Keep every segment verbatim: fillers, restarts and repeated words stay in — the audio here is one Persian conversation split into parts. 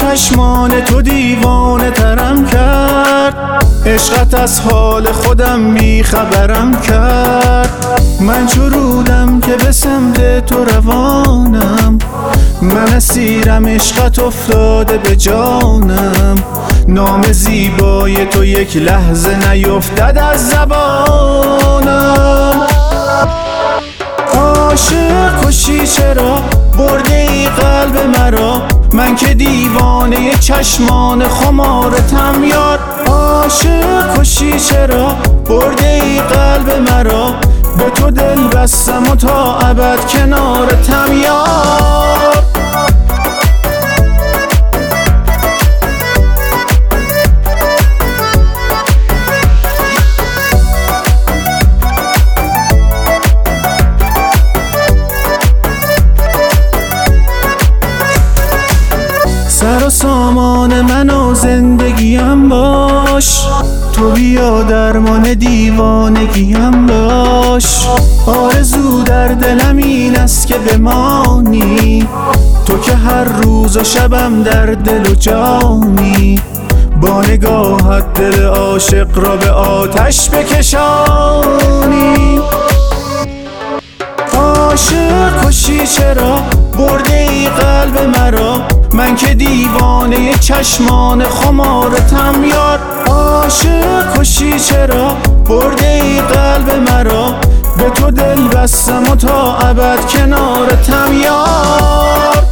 چشمان تو دیوانه ترم کرد، عشقت از حال خودم بیخبرم کرد. من چرودم که به سمت تو روانم، من اسیرم عشقت افتاده به جانم. نام زیبای تو یک لحظه نیفتد از زبانم. عاشق کشی چرا برده ای قلب مرا، من که دیوانه چشمان خمارتم یار. عاشق کشی چرا برده ای قلب مرا، به تو دل بستم و تا ابد کنارتم یار. سر و سامان من و زندگیم باش، تو بیا درمان دیوانگیم باش. آرزو در دلم این است که بمانی، تو که هر روز و شبم در دل و جانی. با نگاهت دل عاشق را به آتش بکشانی. عاشق کشی چرا برده ای قلب مرا، من که دیوانه چشمان خمارتم یار. عاشق کشی چرا برده ای قلب مرا، به تو دل بستم و تا ابد کنارتم یار.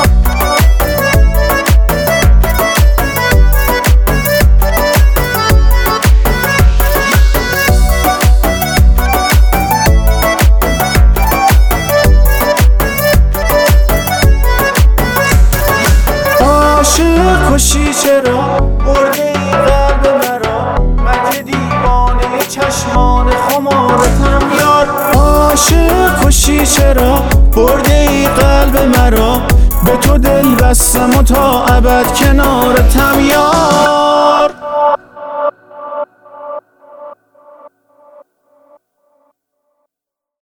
عاشق کشی چرا برده ای قلب مرا، من که دیوانه چشمان خمارتم یار. عاشق کشی چرا برده ای قلب مرا، به تو دل بستم و تا ابد کنارتم یار.